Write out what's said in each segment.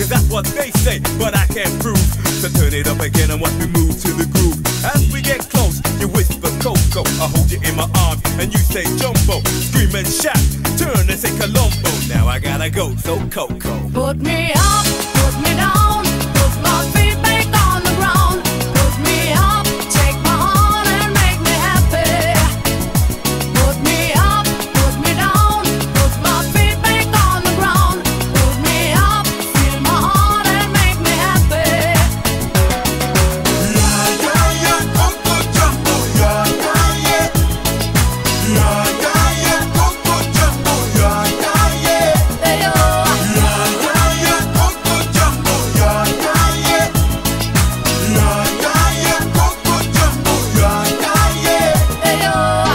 cause that's what they say, but I can't prove. So turn it up again and watch me move to the groove. As we get close, you whisper Coco, I hold you in my arms and you say Jumbo. Scream and shout, turn and say Colombo. Now I gotta go, so Coco. Put me up, put me down, put my feet back on the ground. Put me up, take my heart and make me happy. Put me up, put me down, put my feet back on the ground. Put me up, feel my heart and make me happy. Yeah, yeah, yeah, Coco Jumbo. Yeah, yeah, yeah. Yeah, yeah, yeah, Coco Jumbo. Yeah, yeah, yeah. Hey, oh. Yeah, yeah, yeah, Coco Jumbo. Yeah, yeah, yeah. Yeah, yeah, yeah, Coco Jumbo. Yeah, yeah, yeah. Hey, oh.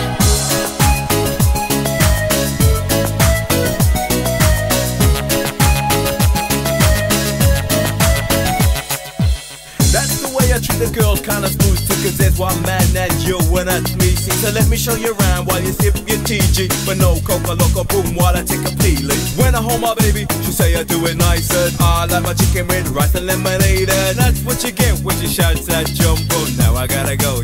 That's the way I treat the girls, kinda smooth too, cause there's one man that you and that's me. See, so let me show you around while you sip your TG. But no Coca Loco boom while I take a peeling. When I hold my baby, she say I do it nicer. I like my chicken with rice and lemonade. And that's what you get when she shouts at Jumbo. Now I gotta go,